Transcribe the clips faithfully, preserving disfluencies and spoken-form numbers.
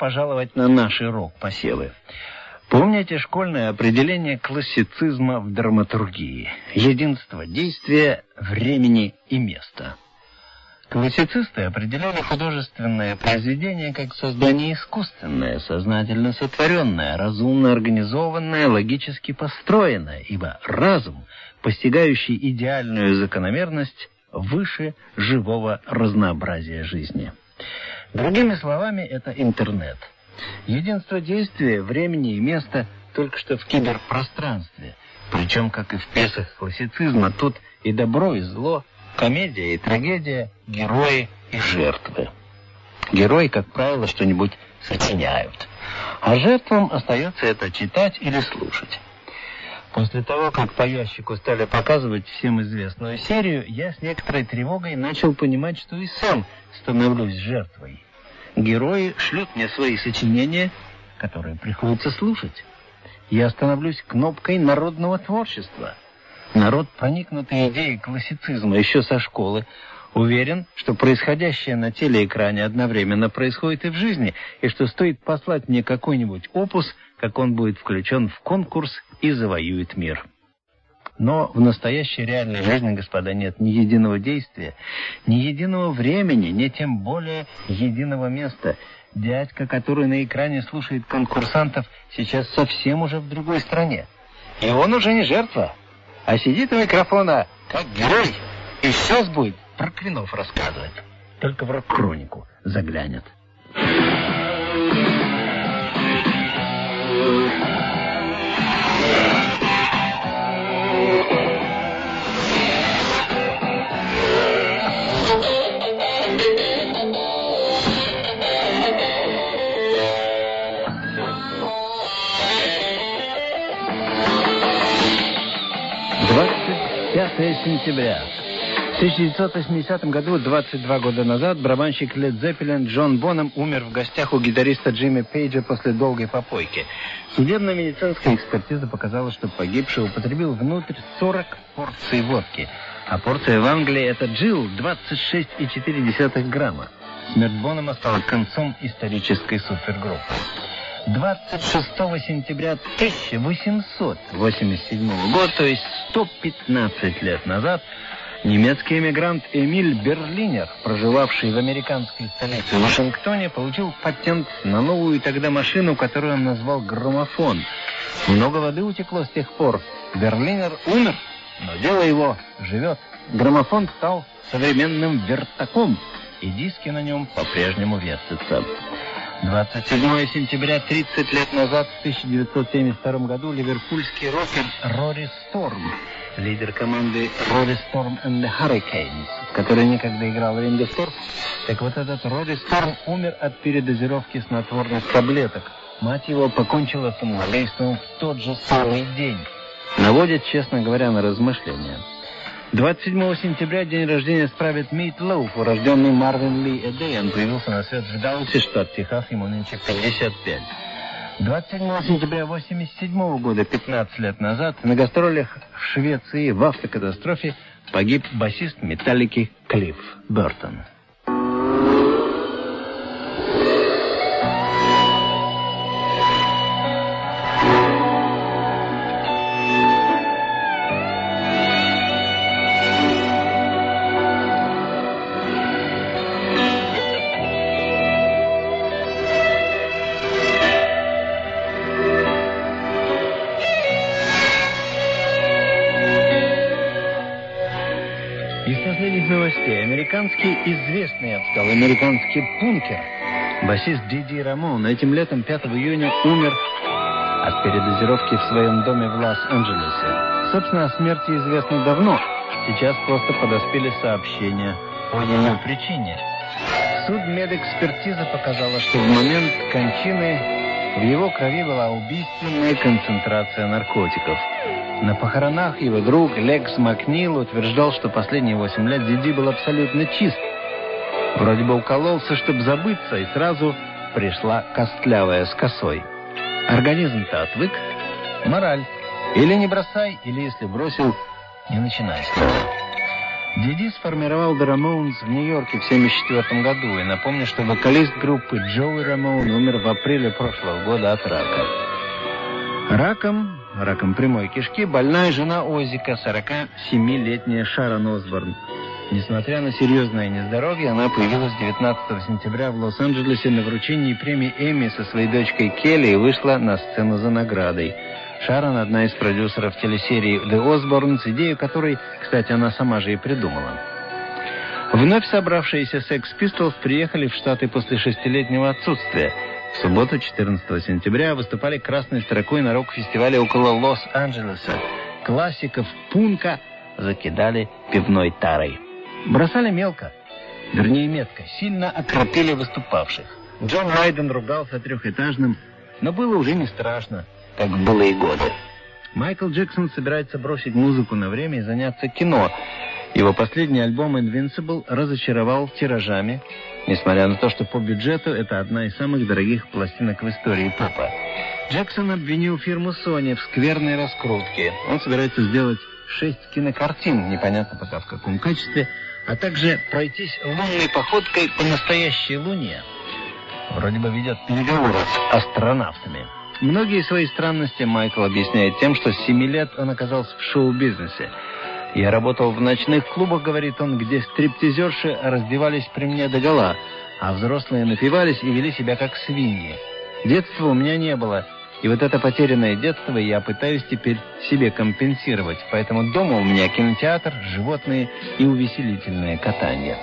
пожаловать на наши рок-посевы. Помните школьное определение классицизма в драматургии? Единство действия, времени и места. Классицисты определяли художественное произведение как создание искусственное, сознательно сотворенное, разумно организованное, логически построенное, ибо разум, постигающий идеальную закономерность, выше живого разнообразия жизни. Другими словами, это интернет. Единство действия, времени и места только что в киберпространстве. Причем, как и в пьесах классицизма, тут и добро, и зло, комедия и трагедия, герои и жертвы. Герои, как правило, что-нибудь сочиняют, а жертвам остается это читать или слушать. После того, как по ящику стали показывать всем известную серию, я с некоторой тревогой начал понимать, что и сам становлюсь жертвой. Герои шлют мне свои сочинения, которые приходится слушать. Я становлюсь кнопкой народного творчества. Народ, проникнутый идеей классицизма еще со школы, уверен, что происходящее на телеэкране одновременно происходит и в жизни, и что стоит послать мне какой-нибудь опус, как он будет включен в конкурс и завоюет мир. Но в настоящей реальной жизни, господа, нет ни единого действия, ни единого времени, ни тем более единого места. Дядька, который на экране слушает конкурсантов, сейчас совсем уже в другой стране. И он уже не жертва, а сидит у микрофона как герой, и сейчас будет про Квинов рассказывать. Только в рок-хронику заглянет. пятое сентября. В тысяча девятьсот восьмидесятом году, двадцать два года назад, барабанщик Led Zeppelin Джон Бонем умер в гостях у гитариста Джимми Пейджа после долгой попойки. Судебно-медицинская экспертиза показала, что погибший употребил внутрь сорок порций водки, а порция в Англии — это джил двадцать шесть и четыре десятых грамма. Смерть Бонема стала концом исторической супергруппы. двадцать шестого сентября тысяча восемьсот восемьдесят седьмого года, то есть сто пятнадцать лет назад, немецкий эмигрант Эмиль Берлинер, проживавший в американской столице Вашингтоне, получил патент на новую тогда машину, которую он назвал граммофон. Много воды утекло с тех пор. Берлинер умер, но дело его живет. Граммофон стал современным вертаком, и диски на нем по-прежнему вертятся. двадцать седьмого сентября, тридцать лет назад, в тысяча девятьсот семьдесят втором году, ливерпульский рокер Рори Сторм, лидер команды Рори Сторм and the Hurricanes, который некогда играл Ринго Стар, так вот этот Рори Сторм умер от передозировки снотворных таблеток. Мать его покончила самоубийством в тот же самый день. Наводит, честно говоря, на размышления. двадцать седьмого сентября день рождения справит Мит Лоуф, урожденный Марвин Ли Эдей. Он появился на свет в Далласе, штат Техас, ему нынче пятьдесят пять. двадцать седьмого сентября восемьдесят седьмого года, пятнадцать лет назад, на гастролях в Швеции в автокатастрофе погиб басист Металлики Клифф Бертон. Американский известный, я бы сказал, американский пункер, басист Диди Рамон, этим летом, пятого июня, умер от передозировки в своем доме в Лос-Анджелесе. Собственно, о смерти известно давно. Сейчас просто подоспели сообщения о ее причине. Судмедэкспертиза показала, что в момент кончины в его крови была убийственная концентрация наркотиков. На похоронах его друг Лекс Макнил утверждал, что последние восемь лет Диди был абсолютно чист. Вроде бы укололся, чтобы забыться, и сразу пришла костлявая с косой. Организм-то отвык. Мораль. Или не бросай, или если бросил, не начинай снова. Диди сформировал The Ramones в Нью-Йорке в семьдесят четвёртом году. И напомню, что вокалист группы Джоуи Рамоун умер в апреле прошлого года от рака. Раком, раком прямой кишки, больная жена Оззика, сорокасемилетняя Шарон Осборн. Несмотря на серьезное нездоровье, она появилась девятнадцатого сентября в Лос-Анджелесе на вручении премии Эмми со своей дочкой Келли и вышла на сцену за наградой. Шарон – одна из продюсеров телесерии «The Osbournes», идею которой, кстати, она сама же и придумала. Вновь собравшиеся Sex Pistols приехали в Штаты после шестилетнего отсутствия. В субботу, четырнадцатого сентября, выступали красной строкой на рок-фестивале около Лос-Анджелеса. Классиков пунка закидали пивной тарой. Бросали мелко, вернее метко, сильно окропили выступавших. Джон Лайден ругался трехэтажным, но было уже не страшно, как в былые годы. Майкл Джексон собирается бросить музыку на время и заняться кино. Его последний альбом «Invincible» разочаровал тиражами, несмотря на то, что по бюджету это одна из самых дорогих пластинок в истории попа. Джексон обвинил фирму Sony в скверной раскрутке. Он собирается сделать шесть кинокартин, непонятно пока в каком качестве, а также пройтись лунной походкой по настоящей Луне. Вроде бы ведет переговоры с астронавтами. Многие свои странности Майкл объясняет тем, что с семи лет он оказался в шоу-бизнесе. «Я работал в ночных клубах, — говорит он, — где стриптизерши раздевались при мне догола, а взрослые напивались и вели себя как свиньи. Детства у меня не было, и вот это потерянное детство я пытаюсь теперь себе компенсировать, поэтому дома у меня кинотеатр, животные и увеселительное катание».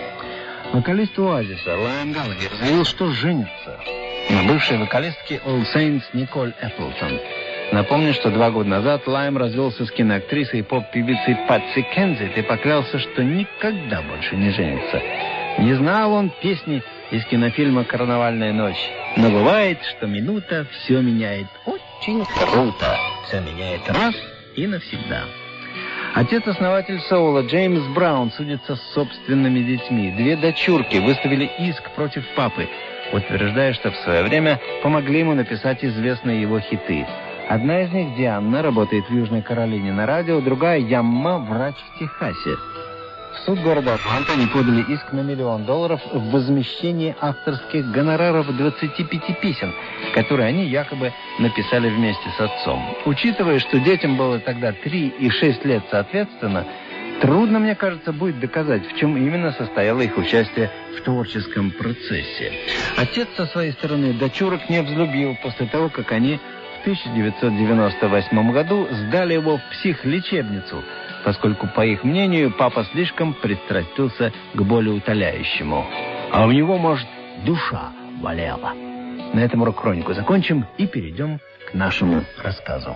Вокалист «Оазиса» Лайм Галлагер заявил, что женится на бывшей вокалистке All Saints Николь Эпплтон. Напомню, что два года назад Лайм развелся с киноактрисой и поп-певицей Патси Кензет и поклялся, что никогда больше не женится. Не знал он песни из кинофильма «Карнавальная ночь». Но бывает, что минута все меняет очень круто. Все меняет раз и навсегда. Отец-основатель соула Джеймс Браун судится с собственными детьми. Две дочурки выставили иск против папы, утверждая, что в свое время помогли ему написать известные его хиты. Одна из них, Дианна, работает в Южной Каролине на радио, другая, Ямма, врач в Техасе. В суд города Атланта они подали иск на миллион долларов в возмещении авторских гонораров двадцати пяти песен, которые они якобы написали вместе с отцом. Учитывая, что детям было тогда три и шесть лет соответственно, трудно, мне кажется, будет доказать, в чем именно состояло их участие в творческом процессе. Отец со своей стороны дочурок не взлюбил после того, как они в тысяча девятьсот девяносто восьмом году сдали его в психлечебницу, поскольку, по их мнению, папа слишком пристрастился к болеутоляющему. А у него, может, душа болела. На этом рок-хронику закончим и перейдем к нашему рассказу.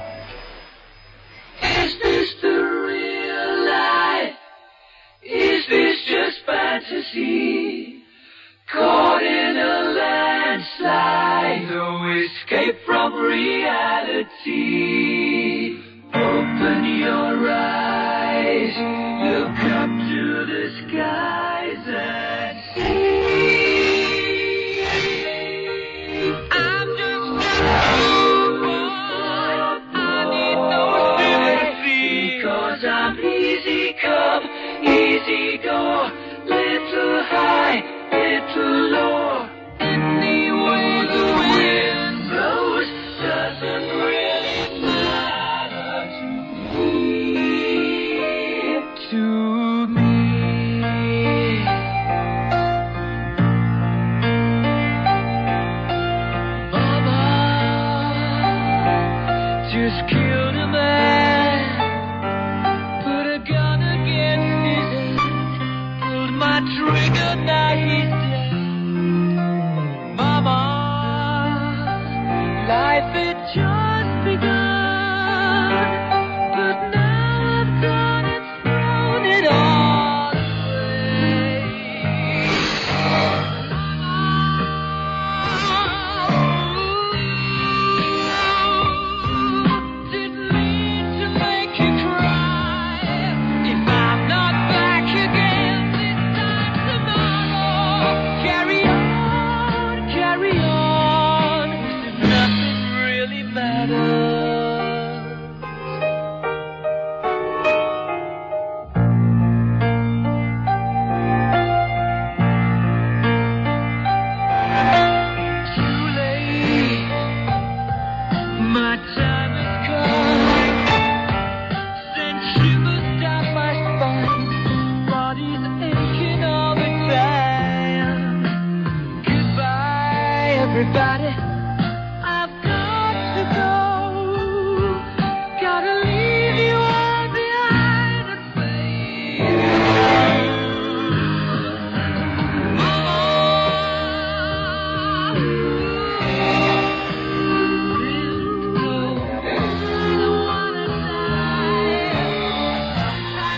Is this just fantasy? Caught in a landslide, no escape from reality. Open your eyes, look up to the skies and see. I'm just a boy, I need no sympathy, 'cause I'm easy come, easy go, little high, little low. Any way the wind blows doesn't really matter to me, to me. Mama just killed a man, put a gun against his head, pulled my trigger, now he's dead. Mama, life had just begun, but now I've gone and thrown it all away. Didn't mean to make you cry. If I'm not back again this time tomorrow,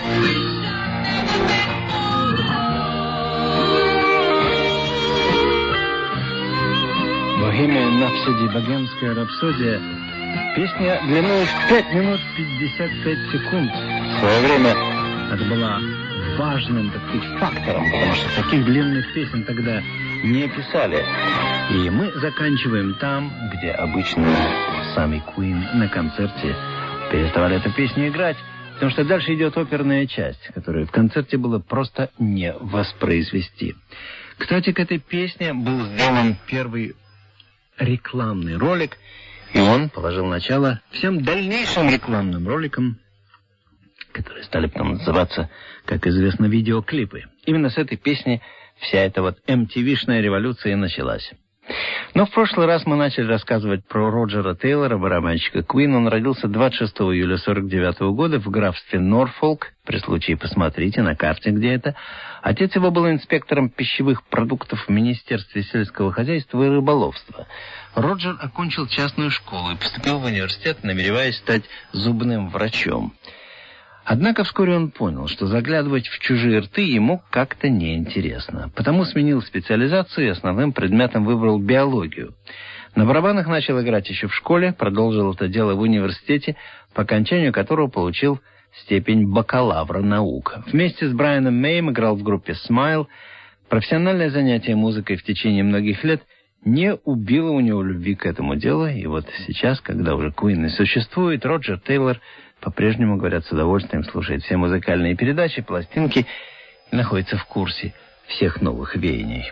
«Богемия Рапсодия», «Богемская рапсодия». Песня длиной в пять минут пятьдесят пять секунд. В свое время это была важным, так сказать, фактором, потому что таких длинных песен тогда не писали. И мы заканчиваем там, где обычно сами Queen на концерте переставали эту песню играть, потому что дальше идет оперная часть, которую в концерте было просто не воспроизвести. Кстати, к этой песне был сделан первый рекламный ролик, и он положил начало всем дальнейшим рекламным роликам, которые стали потом называться, как известно, видеоклипы. Именно с этой песни вся эта вот эм ти ви-шная революция и началась. Но в прошлый раз мы начали рассказывать про Роджера Тейлора, барабанщика Queen. Он родился двадцать шестого июля сорок девятого года в графстве Норфолк. При случае посмотрите на карте, где это. Отец его был инспектором пищевых продуктов в Министерстве сельского хозяйства и рыболовства. Роджер окончил частную школу и поступил в университет, намереваясь стать зубным врачом. Однако вскоре он понял, что заглядывать в чужие рты ему как-то неинтересно. Потому сменил специализацию и основным предметом выбрал биологию. На барабанах начал играть еще в школе, продолжил это дело в университете, по окончанию которого получил степень бакалавра наук. Вместе с Брайаном Мэем играл в группе «Смайл». Профессиональное занятие музыкой в течение многих лет не убило у него любви к этому делу. И вот сейчас, когда уже Queen не существует, Роджер Тейлор по-прежнему, говорят, с удовольствием слушает все музыкальные передачи, пластинки и находится в курсе всех новых веяний.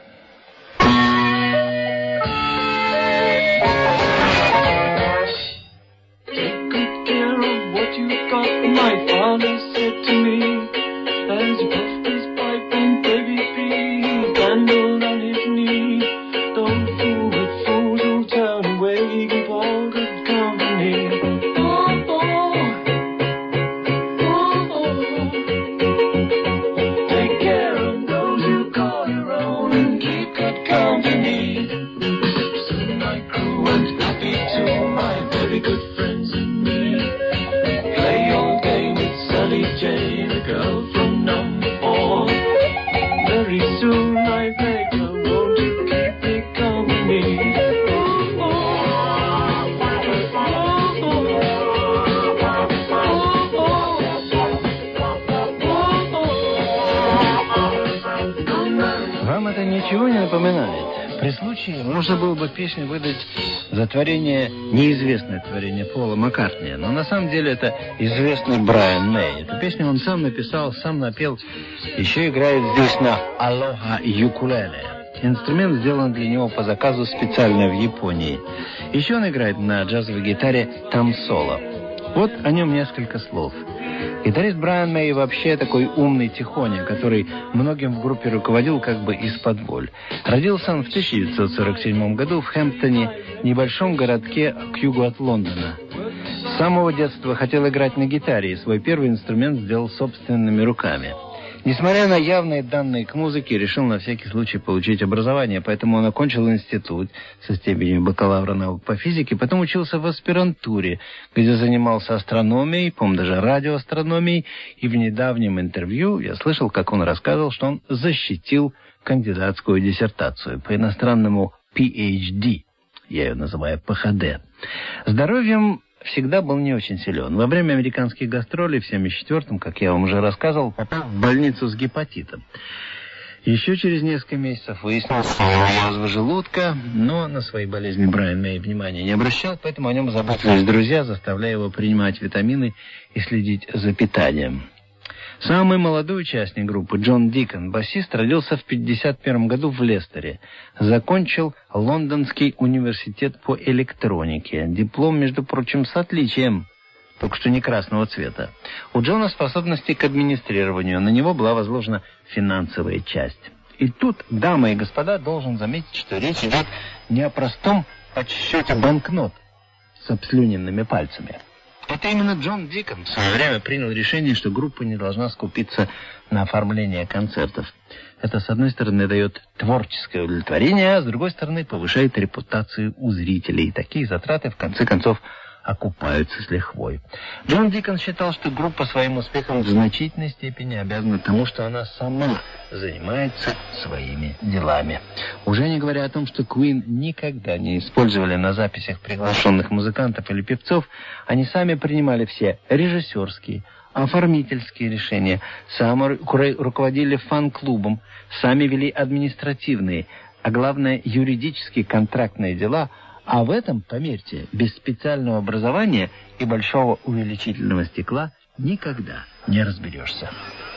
Ничего не напоминает. При случае можно было бы песню выдать за творение, неизвестное творение Пола Маккартни, но на самом деле это известный Брайан Мэй. Эту песню он сам написал, сам напел, еще играет здесь на алоха юкулеле. Инструмент сделан для него по заказу специально в Японии. Еще он играет на джазовой гитаре там-соло. Вот о нем несколько слов. Гитарист Брайан Мэй вообще такой умный тихоня, который многим в группе руководил как бы из-под воль. Родился он в тысяча девятьсот сорок седьмом году в Хэмптоне, небольшом городке к югу от Лондона. С самого детства хотел играть на гитаре, и свой первый инструмент сделал собственными руками. Несмотря на явные данные к музыке, решил на всякий случай получить образование, поэтому он окончил институт со степенью бакалавра наук по физике, потом учился в аспирантуре, где занимался астрономией, по-моему, даже радиоастрономией, и в недавнем интервью я слышал, как он рассказывал, что он защитил кандидатскую диссертацию, по-иностранному пи эйч ди, я ее называю пэ ха дэ. Здоровьем всегда был не очень силен. Во время американских гастролей в семьдесят четвёртом, как я вам уже рассказывал, попал в больницу с гепатитом. Еще через несколько месяцев выяснилось, что у него язва желудка, но на свои болезни Брайан Мэй внимания не обращал, поэтому о нем заботились друзья, заставляя его принимать витамины и следить за питанием. Самый молодой участник группы, Джон Дикон, басист, родился в пятьдесят первом году в Лестере. Закончил Лондонский университет по электронике. Диплом, между прочим, с отличием, только что не красного цвета. У Джона способности к администрированию. На него была возложена финансовая часть. И тут, дамы и господа, должен заметить, что речь идет не о простом подсчете банкнот с обслюненными пальцами. Это именно Джон Дикон в свое время принял решение, что группа не должна скупиться на оформление концертов. Это, с одной стороны, дает творческое удовлетворение, а с другой стороны, повышает репутацию у зрителей. Такие затраты, в конце концов, окупаются с лихвой. Джон Диккенс считал, что группа своим успехом в значительной степени обязана тому, что она сама занимается своими делами. Уже не говоря о том, что Queen никогда не использовали на записях приглашенных музыкантов или певцов, они сами принимали все режиссерские, оформительские решения, сами руководили фан-клубом, сами вели административные, а главное юридические контрактные дела, а в этом, поверьте, без специального образования и большого увеличительного стекла никогда не разберешься.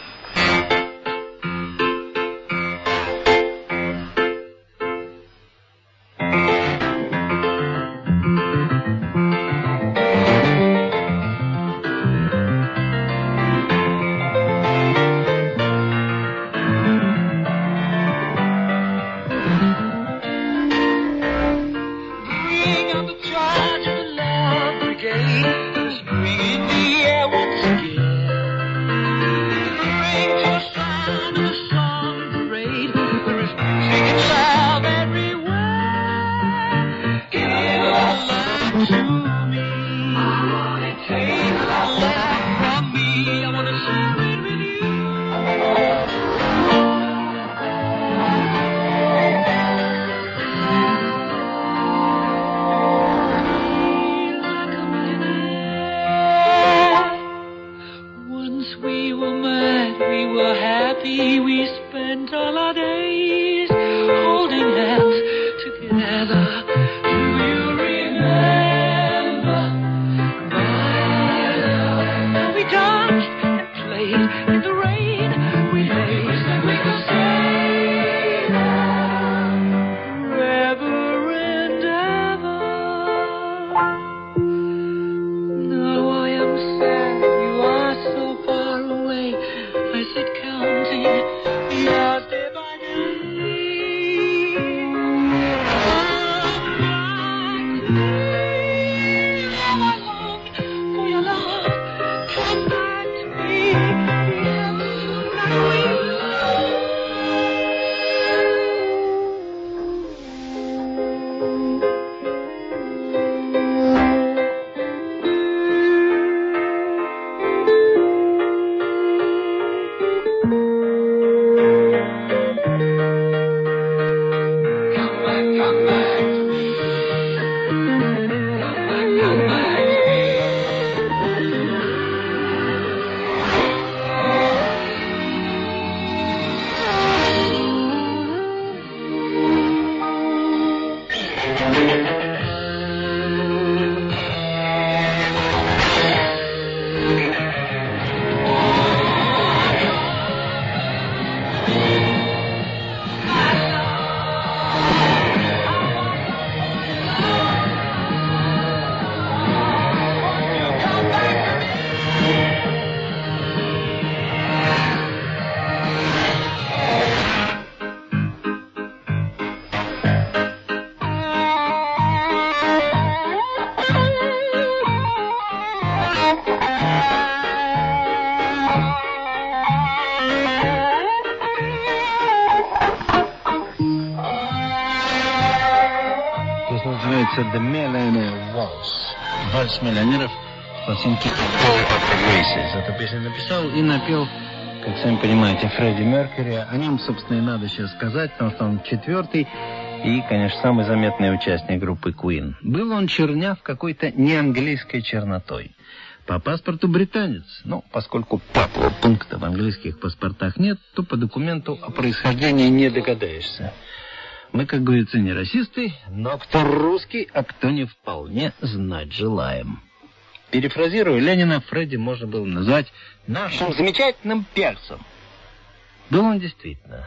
The Millionaire Waltz. Вальс миллионеров с пластинки All of the Races. Эту песню написал и напел, как сами понимаете, Фредди Меркьюри. О нем, собственно, и надо сейчас сказать, потому что он четвертый и, конечно, самый заметный участник группы Queen. Был он черняв какой-то неанглийской чернотой. По паспорту британец. Но поскольку пятого пункта в английских паспортах нет, то по документу о происхождении не догадаешься. Мы, как говорится, не расисты, но кто русский, а кто не вполне, знать желаем. Перефразируя Ленина, Фредди можно было назвать нашим замечательным персом. Был он действительно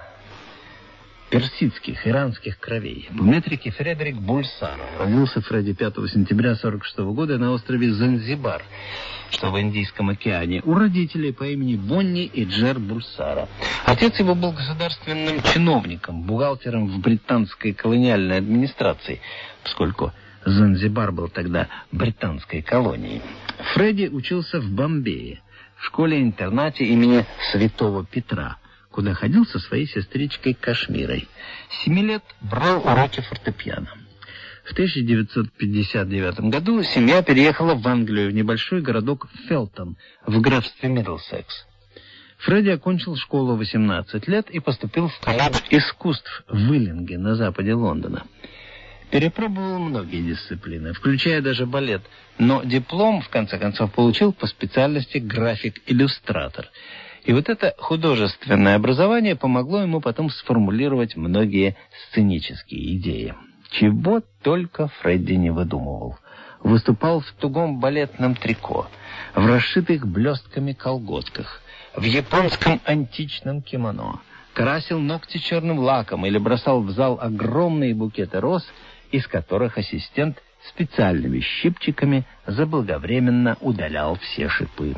персидских, иранских кровей. В метрике Фредерик Бульсара. Родился Фредди пятого сентября сорок шестого года на острове Занзибар, что в Индийском океане, у родителей по имени Бонни и Джер Бульсара. Отец его был государственным чиновником, бухгалтером в британской колониальной администрации, поскольку Занзибар был тогда британской колонией. Фредди учился в Бомбее, в школе-интернате имени Святого Петра, куда ходил со своей сестричкой Кашмирой. С семи лет брал уроки фортепиано. В тысяча девятьсот пятьдесят девятом году семья переехала в Англию, в небольшой городок Фелтон в графстве Мидлсекс. Фредди окончил школу в восемнадцать лет и поступил в колледж искусств в Иллинге на западе Лондона. Перепробовал многие дисциплины, включая даже балет, но диплом, в конце концов, получил по специальности график-иллюстратор. И вот это художественное образование помогло ему потом сформулировать многие сценические идеи. Чего только Фредди не выдумывал. Выступал в тугом балетном трико, в расшитых блестками колготках, в японском античном кимоно, красил ногти черным лаком или бросал в зал огромные букеты роз, из которых ассистент специальными щипчиками заблаговременно удалял все шипы.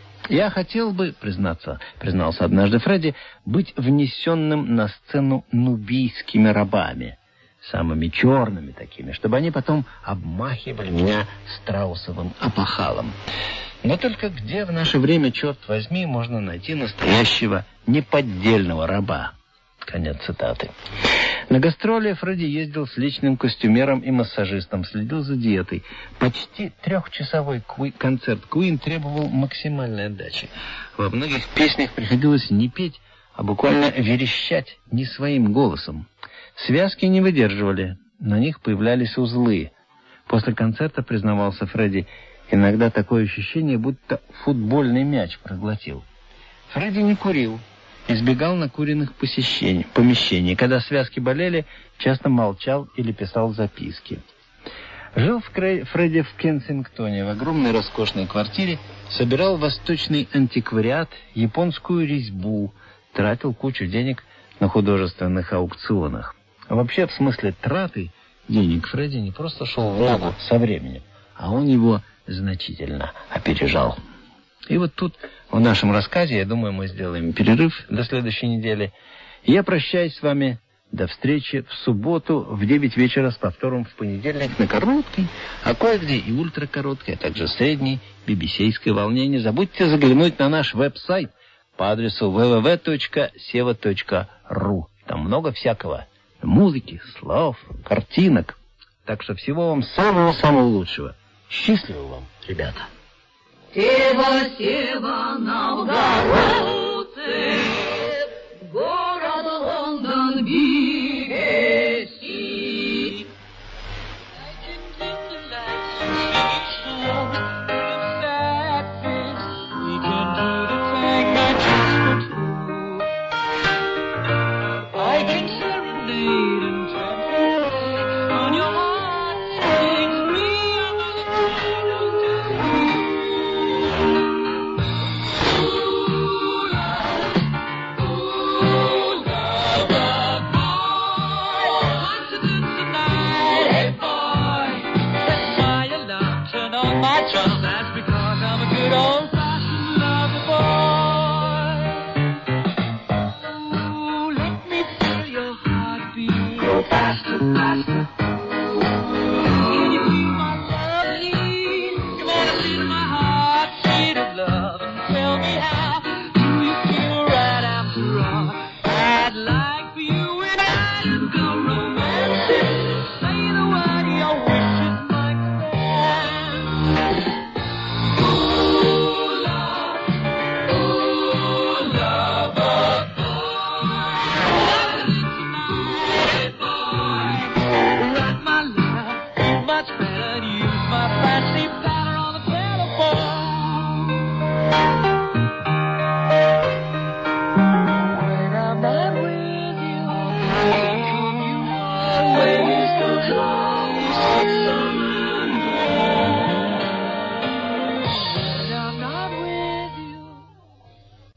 «Я хотел бы, признаться, признался однажды Фредди, быть внесенным на сцену нубийскими рабами, самыми черными такими, чтобы они потом обмахивали меня страусовым опахалом. Но только где в наше время, черт возьми, можно найти настоящего неподдельного раба?» Конец цитаты. На гастроли Фредди ездил с личным костюмером и массажистом, следил за диетой. Почти трехчасовой куи- концерт Куин требовал максимальной отдачи. Во многих песнях приходилось не петь, а буквально верещать не своим голосом. Связки не выдерживали, на них появлялись узлы. После концерта, признавался Фредди, иногда такое ощущение, будто футбольный мяч проглотил. Фредди не курил. Избегал накуренных посещений, помещений. Когда связки болели, часто молчал или писал записки. Жил в Крей... Фредди в Кенсингтоне, в огромной роскошной квартире, собирал восточный антиквариат, японскую резьбу, тратил кучу денег на художественных аукционах. А вообще, в смысле траты денег, Фредди не просто шел в ногу со временем, а он его значительно опережал. И вот тут, в нашем рассказе, я думаю, мы сделаем перерыв до следующей недели. Я прощаюсь с вами. До встречи в субботу в девять вечера с повтором в понедельник на короткой, а кое-где и ультракороткой, а также средней би би си-ской волне. Не забудьте заглянуть на наш веб-сайт по адресу дабл ю дабл ю дабл ю точка сева точка ру. Там много всякого. Музыки, слов, картинок. Так что всего вам самого-самого лучшего. Счастливо вам, ребята. Сева, Сева, на огороде, город Лондон би би си. I can take the lights and show the sad things. We can do the thing I just for two. I can serenade and translate on your heart strings. Me and the that's because I'm a good old-fashioned lover boy. Ooh, let me feel your heartbeat. Go faster, faster.